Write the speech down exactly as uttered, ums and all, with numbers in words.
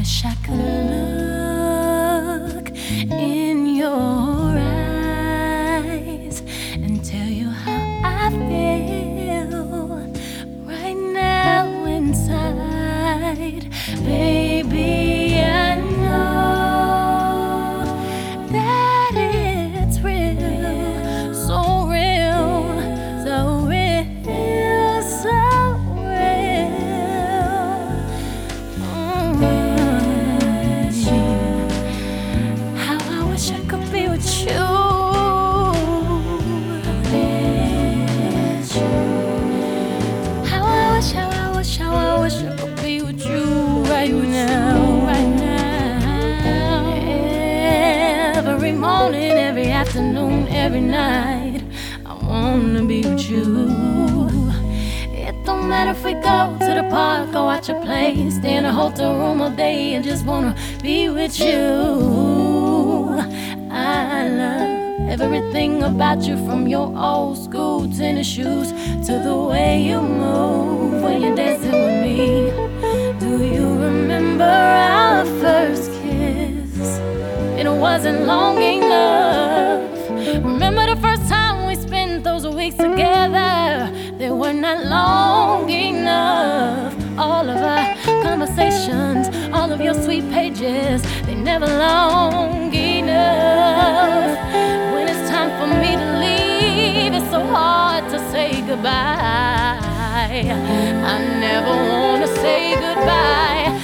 wish I could look in your eyes and tell you how I feel right now inside. Baby, I know that it's real, so real, so real, so real. Mm. How I wish I could be with you. How I wish, how I wish, how I wish I could be with you right now, right now. Every morning, every afternoon, every night, I wanna be with you. It don't matter if we go to the park or watch a play, stay in a hotel room all day and just wanna be with you. I love everything about you, from your old school tennis shoes to the way you move when you're dancing with me. Do you remember our first kiss? It wasn't long enough. Remember the first time we spent those weeks together? They were not long enough. All of our conversations, all of your sweet pages, they never long enough. When it's time for me to leave, it's so hard to say goodbye. I never wanna say goodbye.